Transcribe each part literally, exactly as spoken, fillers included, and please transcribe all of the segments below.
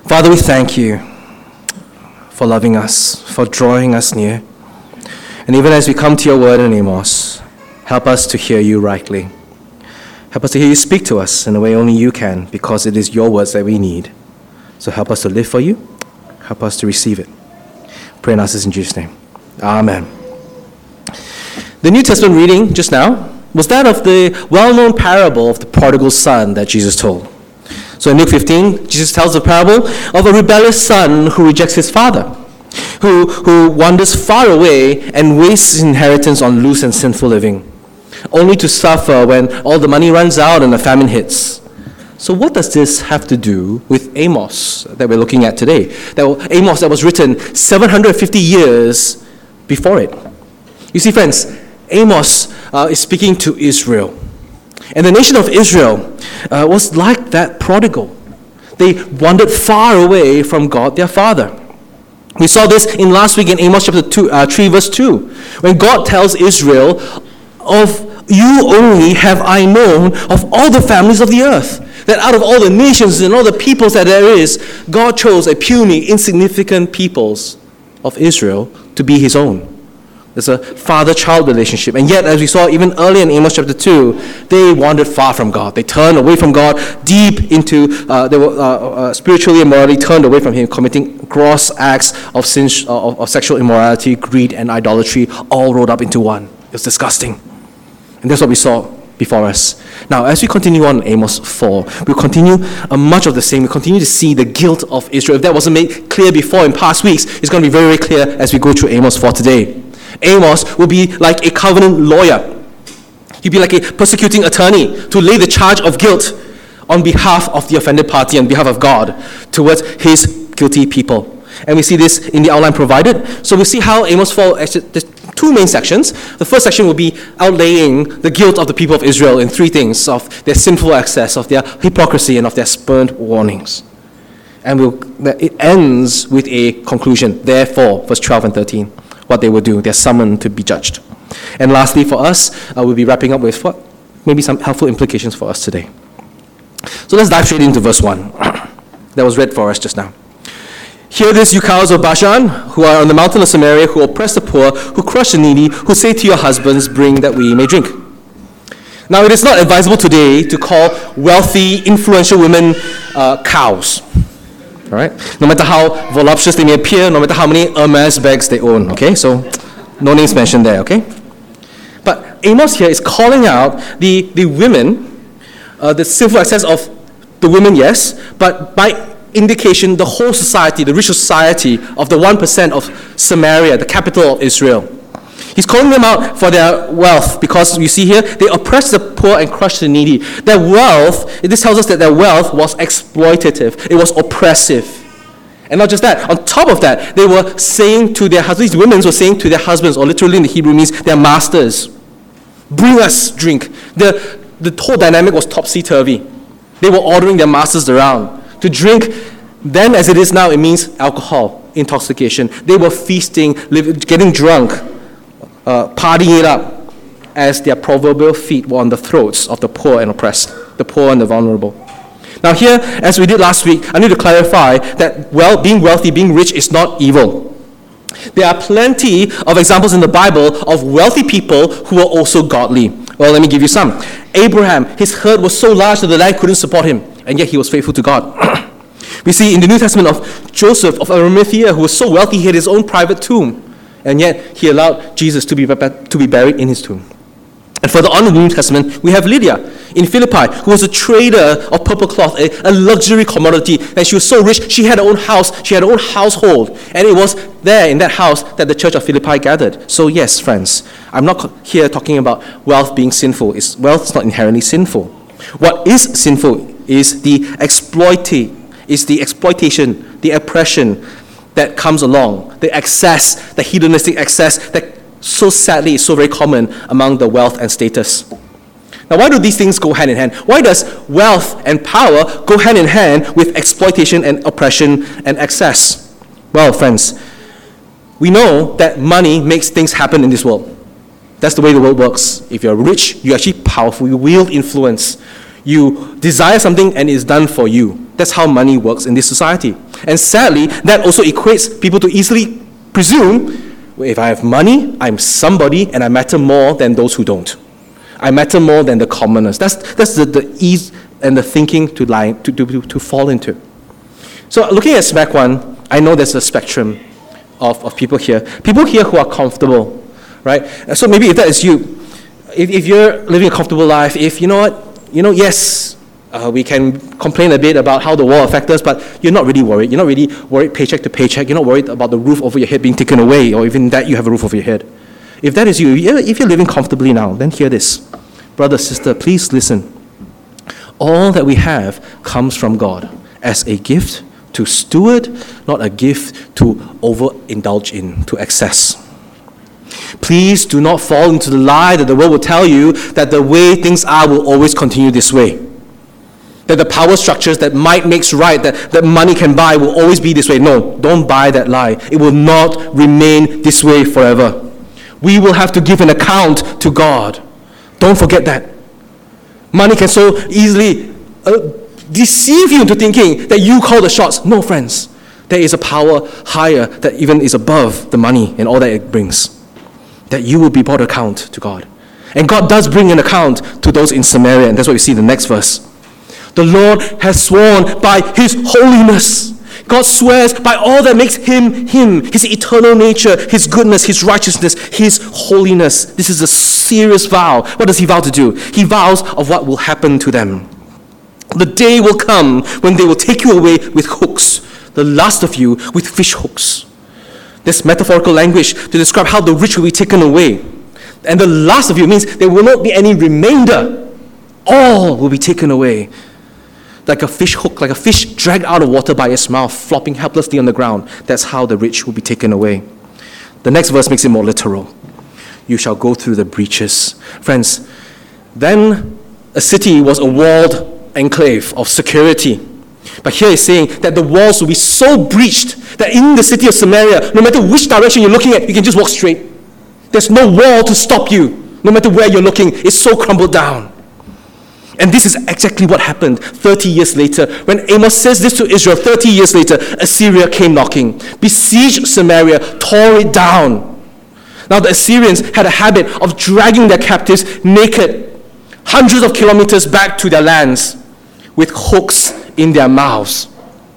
Father, we thank you for loving us, for drawing us near. And even as we come to your word in Amos, help us to hear you rightly. Help us to hear you speak to us in the way only you can, because it is your words that we need. So help us to live for you. Help us to receive it. Pray and ask this in Jesus' name. Amen. The New Testament reading just now was that of the well-known parable of the prodigal son that Jesus told. So in Luke fifteen, Jesus tells the parable of a rebellious son who rejects his father, who, who wanders far away and wastes his inheritance on loose and sinful living, only to suffer when all the money runs out and the famine hits. So what does this have to do with Amos that we're looking at today? That Amos that was written seven hundred fifty years before it. You see, friends, Amos uh, is speaking to Israel. And the nation of Israel uh, was like that prodigal. They wandered far away from God, their Father. We saw this in last week in Amos chapter two, uh, three, verse two, when God tells Israel, "Of you only have I known of all the families of the earth." That out of all the nations and all the peoples that there is, God chose a puny, insignificant peoples of Israel to be his own. There's a father-child relationship. And yet, as we saw even earlier in Amos chapter two, they wandered far from God. They turned away from God, deep into, uh, they were uh, uh, spiritually and morally turned away from him, committing gross acts of sin, uh, of, of sexual immorality, greed, and idolatry, all rolled up into one. It was disgusting. And that's what we saw before us. Now, as we continue on in Amos four, we'll continue uh, much of the same. We'll continue to see the guilt of Israel. If that wasn't made clear before in past weeks, it's going to be very, very clear as we go through Amos four today. Amos will be like a covenant lawyer. He'll be like a persecuting attorney to lay the charge of guilt on behalf of the offended party, on behalf of God, towards his guilty people. And we see this in the outline provided. So we'll see how Amos four, actually, there's two main sections. The first section will be outlaying the guilt of the people of Israel in three things: of their sinful excess, of their hypocrisy, and of their spurned warnings. And we'll, it ends with a conclusion. Therefore, verse twelve and thirteen. What they will do. They're summoned to be judged. And lastly, for us, uh, we'll be wrapping up with what maybe some helpful implications for us today. So let's dive straight into verse one that was read for us just now. "Hear this, you cows of Bashan, who are on the mountain of Samaria, who oppress the poor, who crush the needy, who say to your husbands, 'Bring that we may drink.'" Now, it is not advisable today to call wealthy, influential women uh, cows. All right? No matter how voluptuous they may appear, no matter how many Hermes bags they own, okay? So, no names mentioned there, okay? But Amos here is calling out the, the women, uh, the sinful excess of the women, yes, but by indication, the whole society, the rich society of the one percent of Samaria, the capital of Israel. He's calling them out for their wealth, because you see here, they oppress the poor and crush the needy. Their wealth, this tells us that their wealth was exploitative. It was oppressive. And not just that, on top of that, they were saying to their husbands, these women were saying to their husbands, or literally in the Hebrew means their masters, "Bring us drink." The, the whole dynamic was topsy-turvy. They were ordering their masters around to drink. Then, as it is now, it means alcohol, intoxication. They were feasting, getting drunk, Uh, partying it up, as their proverbial feet were on the throats of the poor and oppressed, the poor and the vulnerable. Now here, as we did last week, I need to clarify that well, being wealthy, being rich is not evil. There are plenty of examples in the Bible of wealthy people who are also godly. Well, let me give you some. Abraham, his herd was so large that the land couldn't support him, and yet he was faithful to God. We see in the New Testament of Joseph of Arimathea, who was so wealthy he had his own private tomb, and yet he allowed Jesus to be, to be buried in his tomb. And further on in the New Testament, we have Lydia in Philippi, who was a trader of purple cloth, a, a luxury commodity. And she was so rich, she had her own house, she had her own household. And it was there in that house that the church of Philippi gathered. So yes, friends, I'm not here talking about wealth being sinful. It's, wealth is not inherently sinful. What is sinful is the exploiting, is the exploitation, the oppression that comes along, the excess, the hedonistic excess that so sadly is so very common among the wealth and status. Now, why do these things go hand in hand? Why does wealth and power go hand in hand with exploitation and oppression and excess? Well, friends, we know that money makes things happen in this world. That's the way the world works. If you're rich, you're actually powerful, you wield influence. You desire something and it's done for you. That's how money works in this society. And sadly, that also equates people to easily presume, well, if I have money, I'm somebody and I matter more than those who don't. I matter more than the commoners. That's that's the, the ease and the thinking to lie to, to, to fall into. So looking at SMAC one, I know there's a spectrum of, of people here. People here who are comfortable, right? And so maybe if that is you, if, if you're living a comfortable life, if you know what, you know, yes, uh, we can complain a bit about how the war affects us, but you're not really worried. You're not really worried paycheck to paycheck. You're not worried about the roof over your head being taken away, or even that you have a roof over your head. If that is you, if you're living comfortably now, then hear this. Brother, sister, please listen. All that we have comes from God as a gift to steward, not a gift to overindulge in, to excess. Please do not fall into the lie that the world will tell you that the way things are will always continue this way. That the power structures that might makes right, that, that money can buy will always be this way. No, don't buy that lie. It will not remain this way forever. We will have to give an account to God. Don't forget that. Money can so easily uh, deceive you into thinking that you call the shots. No, friends. There is a power higher that even is above the money and all that it brings. That you will be brought account to God. And God does bring an account to those in Samaria, and that's what we see in the next verse. The Lord has sworn by His holiness. God swears by all that makes Him Him, His eternal nature, His goodness, His righteousness, His holiness. This is a serious vow. What does He vow to do? He vows of what will happen to them. The day will come when they will take you away with hooks, the last of you with fish hooks. This metaphorical language to describe how the rich will be taken away. And the last of you means there will not be any remainder. All will be taken away. Like a fish hook, like a fish dragged out of water by its mouth, flopping helplessly on the ground. That's how the rich will be taken away. The next verse makes it more literal. You shall go through the breaches. Friends, then a city was a walled enclave of security. But here it's saying that the walls will be so breached that in the city of Samaria, no matter which direction you're looking at, you can just walk straight. There's no wall to stop you. No matter where you're looking, it's so crumbled down. And this is exactly what happened thirty years later. When Amos says this to Israel, thirty years later, Assyria came knocking, besieged Samaria, tore it down. Now the Assyrians had a habit of dragging their captives naked, hundreds of kilometers back to their lands, with hooks in their mouths.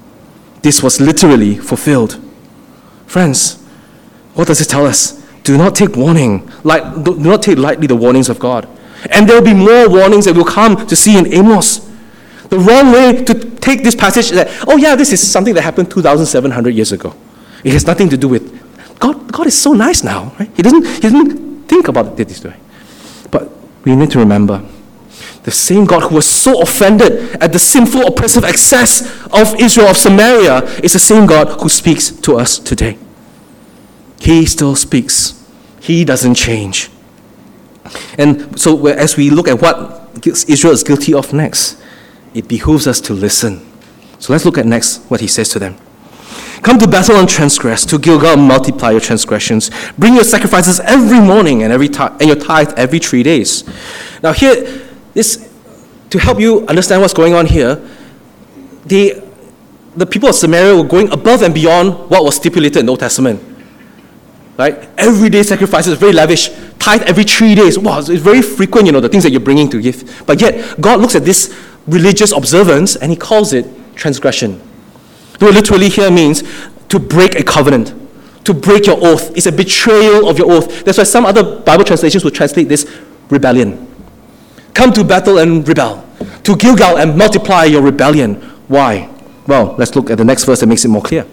This was literally fulfilled. Friends, what does it tell us? Do not take warning, like, do not take lightly the warnings of God. And there will be more warnings that will come to see in Amos. The wrong way to take this passage is that, oh yeah, this is something that happened two thousand seven hundred years ago. It has nothing to do with, God God is so nice now, right? He doesn't, he doesn't think about it this way. But we need to remember, the same God who was so offended at the sinful, oppressive excess of Israel, of Samaria, is the same God who speaks to us today. He still speaks. He doesn't change. And so as we look at what Israel is guilty of next, it behooves us to listen. So let's look at next what he says to them. Come to Bethel and transgress, to Gilgal multiply your transgressions. Bring your sacrifices every morning and every and your tithe every three days. Now here, this to help you understand what's going on here, the the people of Samaria were going above and beyond what was stipulated in the Old Testament. Right? Everyday sacrifices, very lavish. Tithe every three days. Wow, it's very frequent, you know, the things that you're bringing to give. But yet, God looks at this religious observance and He calls it transgression. What literally here means to break a covenant, to break your oath. It's a betrayal of your oath. That's why some other Bible translations would translate this rebellion. Come to Bethel and rebel. To Gilgal and multiply your rebellion. Why? Well, let's look at the next verse that makes it more clear.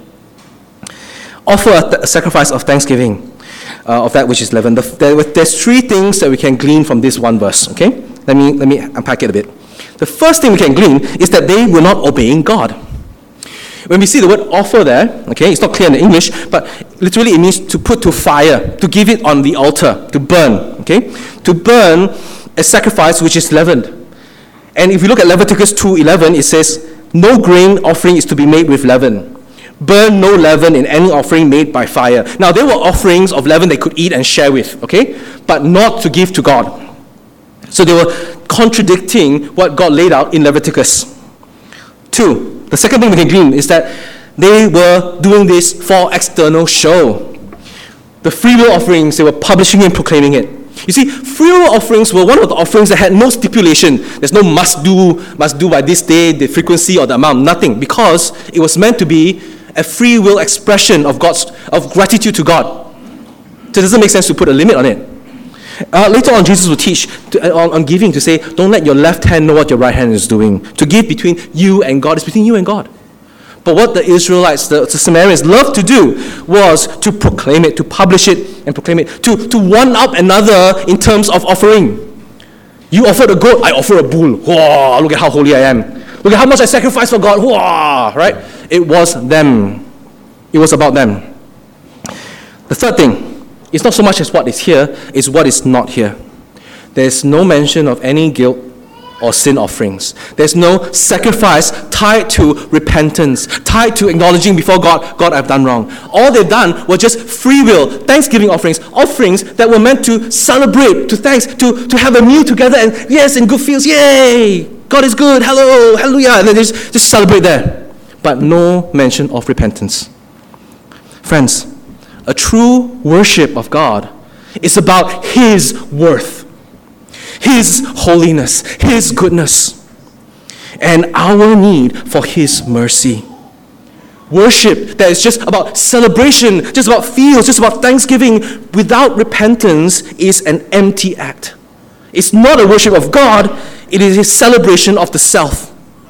Offer a, th- a sacrifice of thanksgiving uh, of that which is leavened. The, there, there's three things that we can glean from this one verse. Okay, let me let me unpack it a bit. The first thing we can glean is that they were not obeying God. When we see the word offer there, okay, it's not clear in the English, but literally it means to put to fire, to give it on the altar, to burn. Okay, to burn a sacrifice which is leavened. And if you look at Leviticus two eleven, it says, "No grain offering is to be made with leaven. Burn no leaven in any offering made by fire." Now, there were offerings of leaven they could eat and share with, okay? But not to give to God. So they were contradicting what God laid out in Leviticus. Two, the second thing we can glean is that They were doing this for external show. The free will offerings, they were publishing and proclaiming it. You see, free will offerings were one of the offerings that had no stipulation. There's no must do, must do by this day, the frequency or the amount, nothing, because it was meant to be a free will expression of God's of gratitude to God. So it doesn't make sense to put a limit on it. Uh, later on, Jesus will teach to, uh, on, on giving to say, don't let your left hand know what your right hand is doing. To give between you and God is between you and God. But what the Israelites, the, the Samaritans, loved to do was to proclaim it, to publish it and proclaim it, to, to one up another in terms of offering. You offered a goat, I offer a bull. Whoa, look at how holy I am. Look at how much I sacrificed for God. Whoa, right? It was them. It was about them. The third thing, it's not so much as what is here, it's what is not here. There's no mention of any guilt or sin offerings. There's no sacrifice tied to repentance, tied to acknowledging before God, God, I've done wrong. All they've done was just free will, thanksgiving offerings, offerings that were meant to celebrate, to thanks, to, to have a meal together, and yes, in good feels, yay, God is good, hello, hallelujah, and then just, just celebrate there. But no mention of repentance. Friends, a true worship of God is about His worth, His holiness, His goodness, and our need for His mercy. Worship that is just about celebration, just about feels, just about thanksgiving without repentance is an empty act. It's not a worship of God, it is a celebration of the self.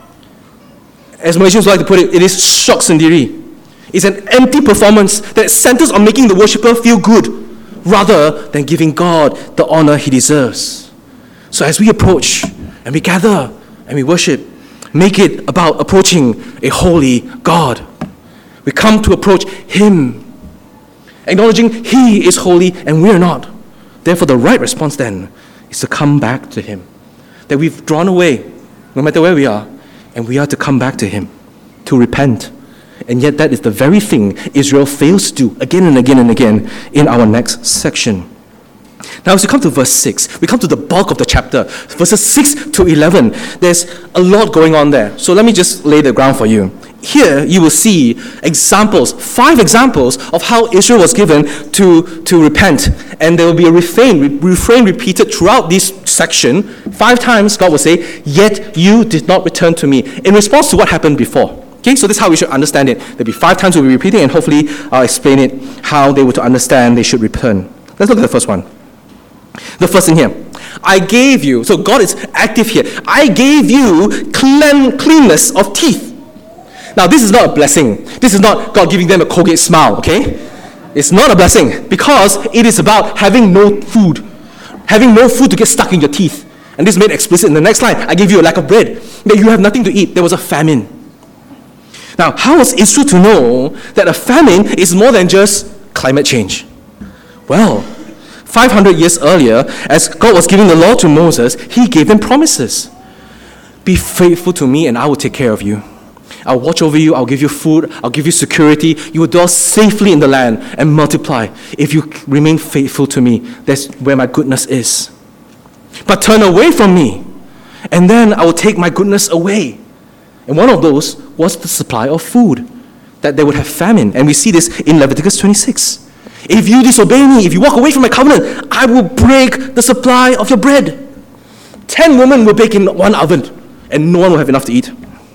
As Malaysians like to put it, it is syok sendiri. It's an empty performance that centers on making the worshipper feel good rather than giving God the honor He deserves. So as we approach and we gather and we worship, make it about approaching a holy God. We come to approach Him, acknowledging He is holy and we are not. Therefore, the right response then is to come back to Him. That we've drawn away, no matter where we are, and we are to come back to Him, to repent. And yet that is the very thing Israel fails to do again and again and again in our next section. Now as we come to verse six, we come to the bulk of the chapter, verses six to eleven. There's a lot going on there. So let me just lay the ground for you. Here you will see examples, five examples of how Israel was given to, to repent. And there will be a refrain, re- refrain repeated throughout this section. Five times God will say, yet you did not return to me, in response to what happened before. Okay, so this is how we should understand it. There'll be five times we'll be repeating, and hopefully I'll explain it, how they were to understand they should return. Let's look at the first one. The first thing here. I gave you, so God is active here. I gave you clean, cleanness of teeth. Now this is not a blessing. This is not God giving them a Colgate smile, okay? It's not a blessing because it is about having no food. Having no food to get stuck in your teeth. And this is made explicit in the next line. I gave you a lack of bread. That you have nothing to eat. There was a famine. Now, how was Israel to know that a famine is more than just climate change? Well, five hundred years earlier, as God was giving the law to Moses, He gave them promises. Be faithful to me and I will take care of you. I'll watch over you, I'll give you food, I'll give you security. You will dwell safely in the land and multiply. If you remain faithful to me, that's where my goodness is. But turn away from me, and then I will take my goodness away. And one of those was the supply of food, that they would have famine. And we see this in Leviticus twenty-six. If you disobey me, if you walk away from my covenant, I will break the supply of your bread. Ten women will bake in one oven, and no one will have enough to eat.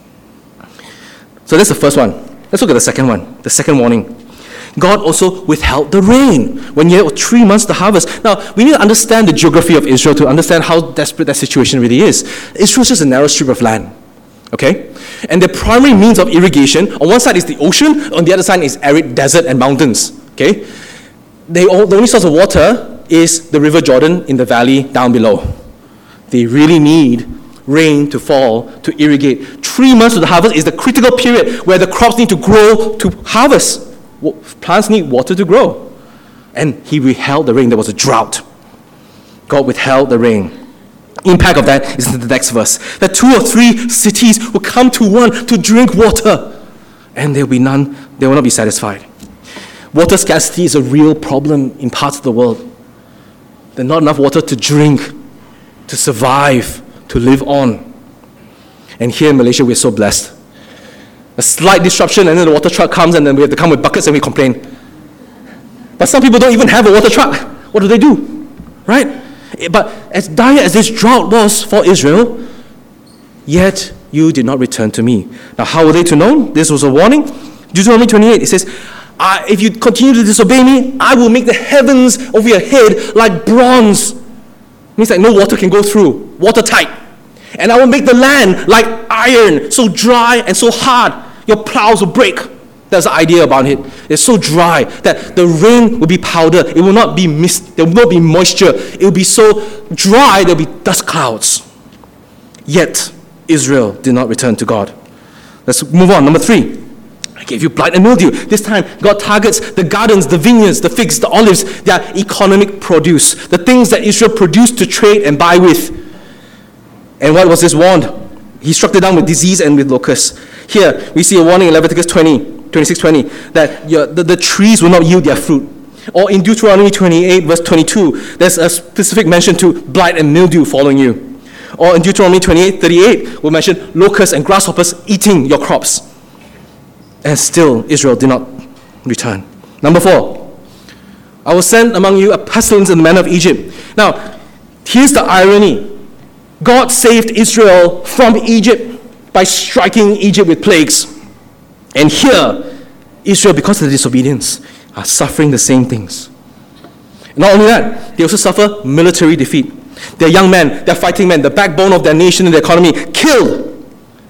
So that's the first one. Let's look at the second one, the second warning. God also withheld the rain when you had three months to harvest. Now, we need to understand the geography of Israel to understand how desperate that situation really is. Israel is just a narrow strip of land. Okay? And the primary means of irrigation, on one side is the ocean, on the other side is arid desert and mountains. Okay? They all, the only source of water is the River Jordan in the valley down below. They really need rain to fall to irrigate. Three months to the harvest is the critical period where the crops need to grow to harvest. Plants need water to grow. And He withheld the rain. There was a drought. God withheld the rain. Impact of that is in the next verse. That two or three cities will come to one to drink water, and there will be none, they will not be satisfied. Water scarcity is a real problem in parts of the world. There's not enough water to drink, to survive, to live on. And here in Malaysia, we're so blessed. A slight disruption, and then the water truck comes, and then we have to come with buckets and we complain. But some people don't even have a water truck. What do they do? Right? But as dire as this drought was for Israel, yet you did not return to me. Now, how were they to know? This was a warning. Deuteronomy twenty-eight, it says, I, if you continue to disobey me, I will make the heavens over your head like bronze. It means that no water can go through, watertight. And I will make the land like iron, so dry and so hard, your plows will break. That's the idea about it. It's so dry that the rain will be powder. It will not be mist. There will not be moisture. It will be so dry, there will be dust clouds. Yet, Israel did not return to God. Let's move on. Number three. I gave you blight and mildew. This time, God targets the gardens, the vineyards, the figs, the olives, their economic produce, the things that Israel produced to trade and buy with. And what was this warned? He struck it down with disease and with locusts. Here, we see a warning in Leviticus twenty, twenty-six twenty, that your, the, the trees will not yield their fruit. Or in Deuteronomy twenty-eight, verse twenty-two, there's a specific mention to blight and mildew following you. Or in Deuteronomy twenty-eight, thirty-eight, we'll mention locusts and grasshoppers eating your crops. And still, Israel did not return. Number four, I will send among you a pestilence in the manner of Egypt. Now, here's the irony. God saved Israel from Egypt by striking Egypt with plagues. And here, Israel, because of the disobedience, are suffering the same things. Not only that, they also suffer military defeat. Their young men, their fighting men, the backbone of their nation and their economy, killed.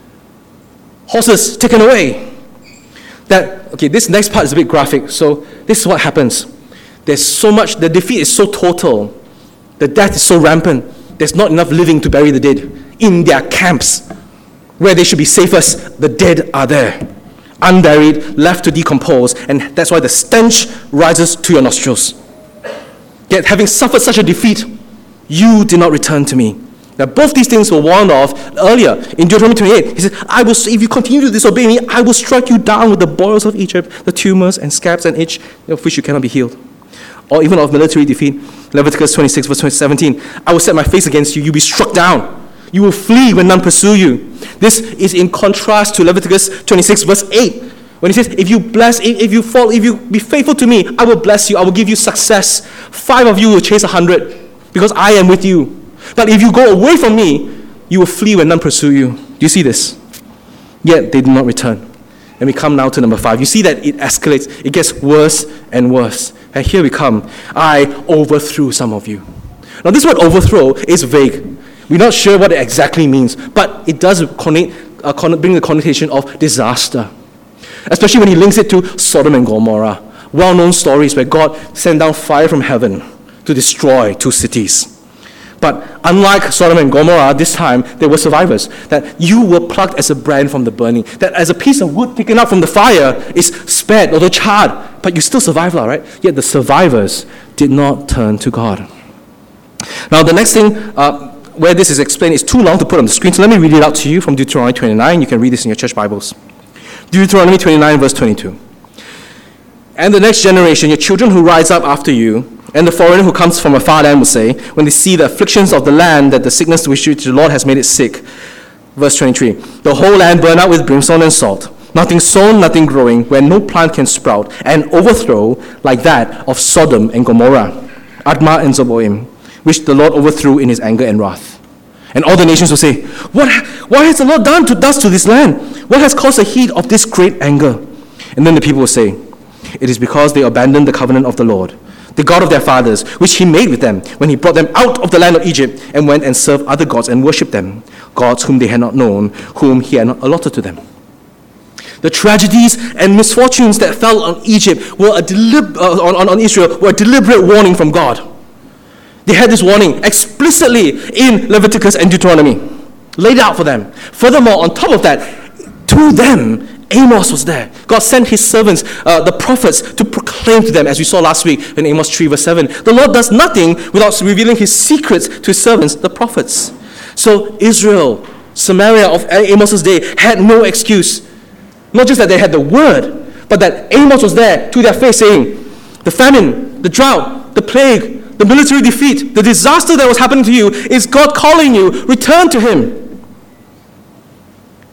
Horses taken away. That, okay, this next part is a bit graphic, so this is what happens. There's so much, the defeat is so total, the death is so rampant, there's not enough living to bury the dead. In their camps, where they should be safest, the dead are there, unburied, left to decompose, and that's why the stench rises to your nostrils. Yet, having suffered such a defeat, you did not return to me. Now, both these things were warned of earlier in Deuteronomy twenty-eight. He said, I will, if you continue to disobey me, I will strike you down with the boils of Egypt, the tumors and scabs and itch, of which you cannot be healed. Or even of military defeat, Leviticus twenty-six, verse seventeen. I will set my face against you, you will be struck down. You will flee when none pursue you. This is in contrast to Leviticus twenty-six, verse eight. When he says, if you bless, if you fall, if you be faithful to me, I will bless you, I will give you success. Five of you will chase a hundred, because I am with you. But if you go away from me, you will flee when none pursue you. Do you see this? Yet they did not return. And we come now to number five. You see that it escalates. It gets worse and worse. And here we come. I overthrew some of you. Now this word overthrow is vague. We're not sure what it exactly means. But it does connect, uh, bring the connotation of disaster. Especially when he links it to Sodom and Gomorrah. Well-known stories where God sent down fire from heaven to destroy two cities. But unlike Sodom and Gomorrah, this time there were survivors. That you were plucked as a brand from the burning. That as a piece of wood taken up from the fire is spared, although charred, but you still survive, right? Yet the survivors did not turn to God. Now the next thing, uh, where this is explained, is too long to put on the screen, so let me read it out to you from Deuteronomy twenty-nine. You can read this in your church Bibles. Deuteronomy twenty-nine, verse twenty-two. And the next generation, your children who rise up after you, and the foreigner who comes from a far land will say, when they see the afflictions of the land, that the sickness to which the Lord has made it sick. Verse twenty-three, the whole land burn out with brimstone and salt, nothing sown, nothing growing, where no plant can sprout, and overthrow like that of Sodom and Gomorrah, Admah and Zeboim, which the Lord overthrew in his anger and wrath. And all the nations will say, what, what has the Lord done to us to this land? What has caused the heat of this great anger? And then the people will say, it is because they abandoned the covenant of the Lord, the God of their fathers, which he made with them when he brought them out of the land of Egypt and went and served other gods and worshipped them, gods whom they had not known, whom he had not allotted to them. The tragedies and misfortunes that fell on Egypt were a delib- uh, on, on Israel were a deliberate warning from God. They had this warning explicitly in Leviticus and Deuteronomy, laid out for them. Furthermore, on top of that, to them, Amos was there. God sent his servants, uh, the prophets, to proclaim to them, as we saw last week in Amos three, verse seven. The Lord does nothing without revealing his secrets to his servants, the prophets. So Israel, Samaria of Amos's day, had no excuse. Not just that they had the word, but that Amos was there to their face saying, the famine, the drought, the plague, the military defeat, the disaster that was happening to you is God calling you, return to him.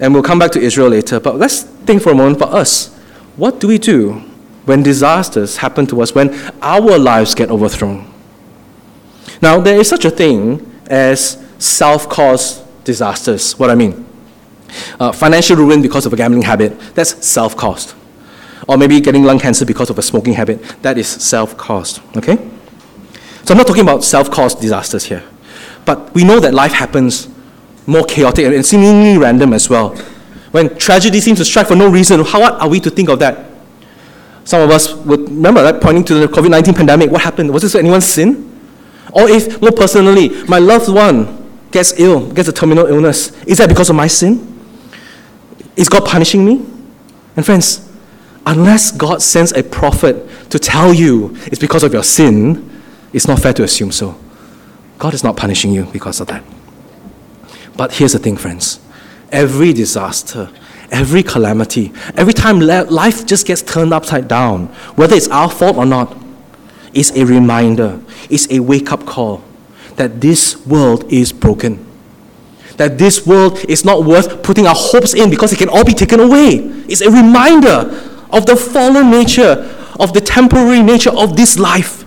And we'll come back to Israel later, but let's think for a moment for us. What do we do when disasters happen to us, when our lives get overthrown? Now, there is such a thing as self-caused disasters. What I mean? Uh, financial ruin because of a gambling habit, that's self-caused. Or maybe getting lung cancer because of a smoking habit, that is self-caused, okay? So I'm not talking about self-caused disasters here. But we know that life happens more chaotic and seemingly random as well. When tragedy seems to strike for no reason, how are we to think of that? Some of us would remember that, pointing to the covid nineteen pandemic. What happened? Was this anyone's sin? Or if, more personally, my loved one gets ill, gets a terminal illness, is that because of my sin? Is God punishing me? And friends, unless God sends a prophet to tell you it's because of your sin, it's not fair to assume so. God is not punishing you because of that. But here's the thing, friends. Every disaster, every calamity, every time life just gets turned upside down, whether it's our fault or not, is a reminder, is a wake-up call that this world is broken. That this world is not worth putting our hopes in because it can all be taken away. It's a reminder of the fallen nature, of the temporary nature of this life.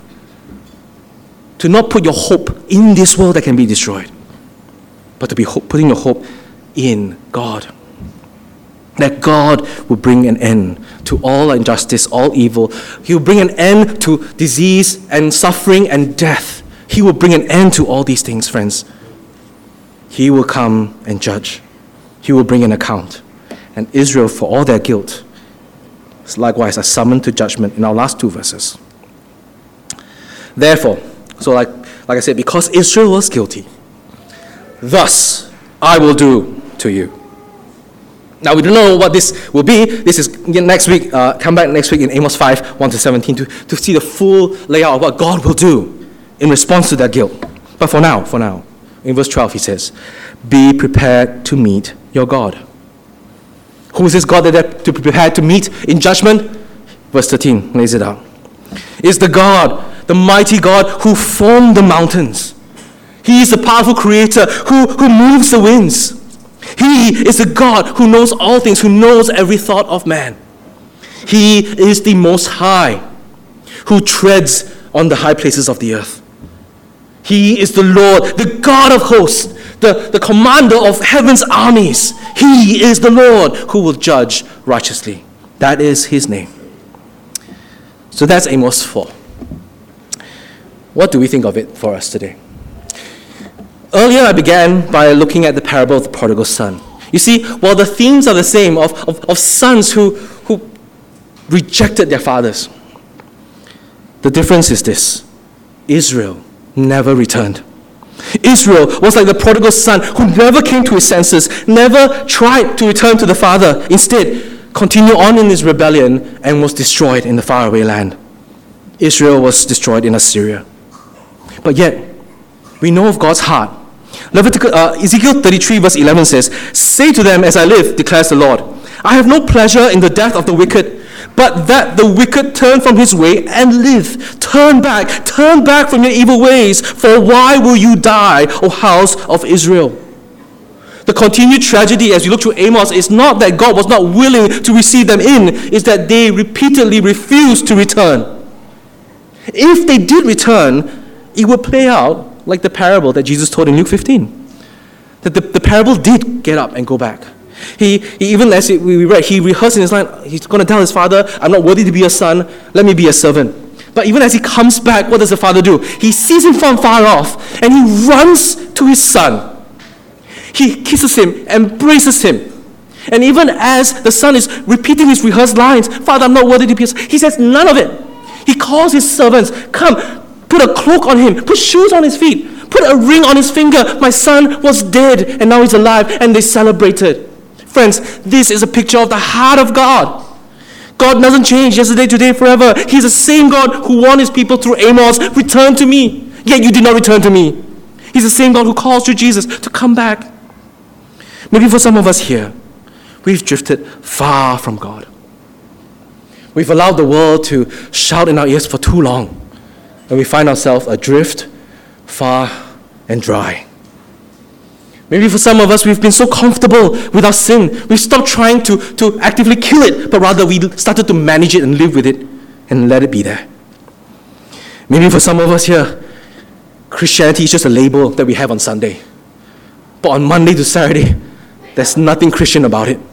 To not put your hope in this world that can be destroyed, but to be hope, putting your hope in God. That God will bring an end to all injustice, all evil. He will bring an end to disease and suffering and death. He will bring an end to all these things, friends. He will come and judge. He will bring an account. And Israel, for all their guilt, likewise are summoned to judgment in our last two verses. Therefore, so like, like I said, because Israel was guilty, thus I will do to you. Now, we don't know what this will be. This is next week. Uh, come back next week in Amos five, one to seventeen to, to see the full layout of what God will do in response to their guilt. But for now, for now, in verse twelve he says, be prepared to meet your God. Who is this God that they're to be prepared to meet in judgment? Verse thirteen lays it out. It's the God, the mighty God who formed the mountains. He is the powerful creator who, who moves the winds. He is the God who knows all things, who knows every thought of man. He is the Most High, who treads on the high places of the earth. He is the Lord, the God of hosts, the, the commander of heaven's armies. He is the Lord who will judge righteously. That is his name. So that's Amos four. What do we think of it for us today? Earlier I began by looking at the parable of the prodigal son. You see, while the themes are the same of, of, of sons who, who rejected their fathers, the difference is this: Israel never returned. Israel was like the prodigal son who never came to his senses, never tried to return to the father. Instead, continued on in his rebellion and was destroyed in the faraway land. Israel was destroyed in Assyria. But yet, we know of God's heart. Leviticus, uh, Ezekiel thirty-three verse eleven says, say to them, as I live, declares the Lord, I have no pleasure in the death of the wicked, but that the wicked turn from his way and live. Turn back, turn back from your evil ways, for why will you die, O house of Israel? The continued tragedy as you look through Amos is not that God was not willing to receive them in, it's that they repeatedly refused to return. If they did return, it would play out like the parable that Jesus told in Luke fifteen. That the, the parable did get up and go back. He, he even as we read, he rehearsed in his line, he's going to tell his father, I'm not worthy to be a son, let me be a servant. But even as he comes back, what does the father do? He sees him from far off and he runs to his son. He kisses him, embraces him. And even as the son is repeating his rehearsed lines, Father, I'm not worthy to be a son, he says none of it. He calls his servants, come, put a cloak on him, put shoes on his feet, put a ring on his finger. My son was dead and now he's alive, and they celebrated. Friends, this is a picture of the heart of God. God doesn't change yesterday, today, forever. He's the same God who warned his people through Amos, return to me, yet you did not return to me. He's the same God who calls through Jesus to come back. Maybe for some of us here, we've drifted far from God. We've allowed the world to shout in our ears for too long, and we find ourselves adrift, far and dry. Maybe for some of us, we've been so comfortable with our sin, we've stopped trying to, to actively kill it, but rather we started to manage it and live with it and let it be there. Maybe for some of us here, Christianity is just a label that we have on Sunday. But on Monday to Saturday, there's nothing Christian about it.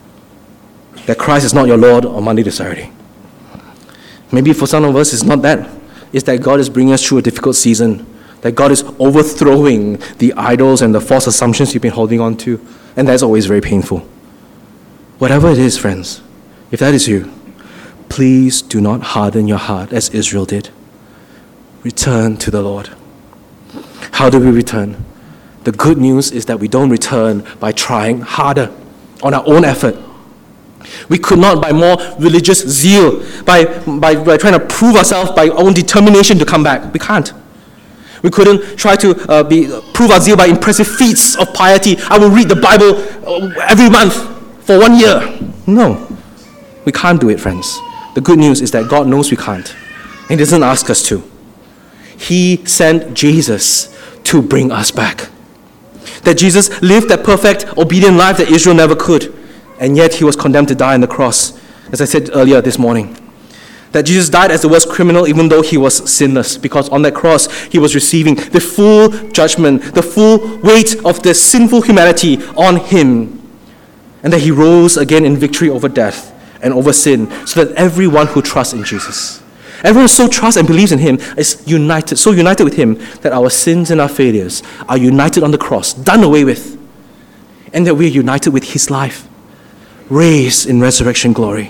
That Christ is not your Lord on Monday to Saturday. Maybe for some of us, it's not that. It's that God is bringing us through a difficult season. That God is overthrowing the idols and the false assumptions you've been holding on to. And that's always very painful. Whatever it is, friends, if that is you, please do not harden your heart as Israel did. Return to the Lord. How do we return? The good news is that we don't return by trying harder on our own effort. We could not, by more religious zeal, by, by, by trying to prove ourselves by our own determination to come back. We can't. We couldn't try to uh, be, prove our zeal by impressive feats of piety. I will read the Bible every month for one year. No, we can't do it, friends. The good news is that God knows we can't. And He doesn't ask us to. He sent Jesus to bring us back. That Jesus lived that perfect, obedient life that Israel never could. And yet He was condemned to die on the cross, as I said earlier this morning. That Jesus died as the worst criminal even though He was sinless, because on that cross He was receiving the full judgment, the full weight of the sinful humanity on Him. And that He rose again in victory over death and over sin, so that everyone who trusts in Jesus, everyone who so trusts and believes in Him is united, so united with Him that our sins and our failures are united on the cross, done away with, and that we are united with His life, raised in resurrection glory.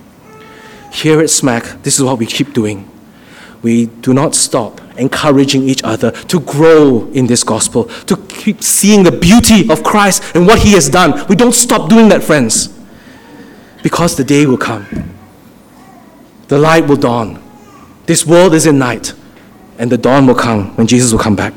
Here at SMAC, this is what we keep doing. We do not stop encouraging each other to grow in this gospel, to keep seeing the beauty of Christ and what He has done. We don't stop doing that, friends, because the day will come. The light will dawn. This world is in night, and the dawn will come when Jesus will come back.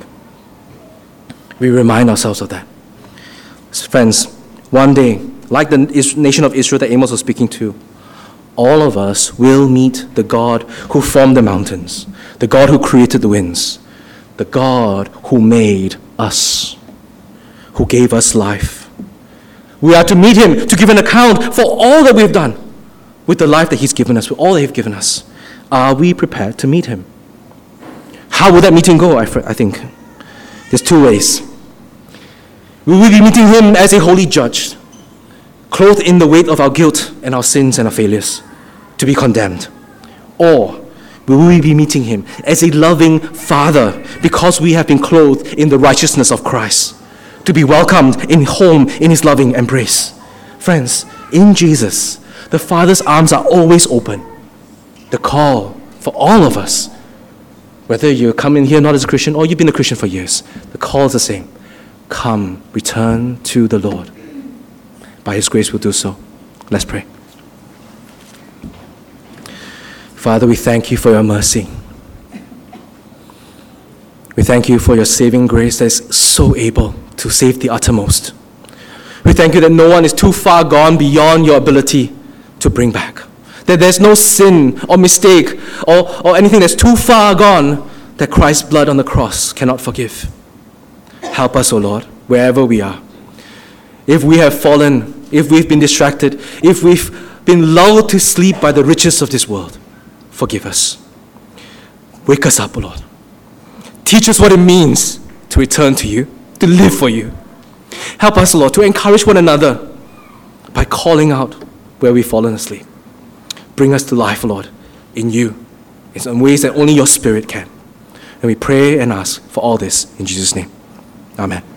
We remind ourselves of that. Friends, one day, like the nation of Israel that Amos was speaking to, all of us will meet the God who formed the mountains, the God who created the winds, the God who made us, who gave us life. We are to meet Him to give an account for all that we've done with the life that He's given us, with all that He's given us. Are we prepared to meet Him? How will that meeting go? I, I think there's two ways. We will be meeting Him as a holy judge, clothed in the weight of our guilt and our sins and our failures, to be condemned. Or will we be meeting Him as a loving Father, because we have been clothed in the righteousness of Christ, to be welcomed in home in His loving embrace? Friends, in Jesus, the Father's arms are always open. The call for all of us, whether you come in here not as a Christian or you've been a Christian for years, the call is the same. Come, return to the Lord. By His grace we'll do so. Let's pray. Father, we thank You for Your mercy. We thank You for Your saving grace that is so able to save the uttermost. We thank You that no one is too far gone beyond Your ability to bring back. That there's no sin or mistake or, or anything that's too far gone that Christ's blood on the cross cannot forgive. Help us, O Lord, wherever we are. If we have fallen, if we've been distracted, if we've been lulled to sleep by the riches of this world, forgive us. Wake us up, O Lord. Teach us what it means to return to You, to live for You. Help us, Lord, to encourage one another by calling out where we've fallen asleep. Bring us to life, Lord, in You, in some ways that only Your Spirit can. And we pray and ask for all this in Jesus' name. Amen.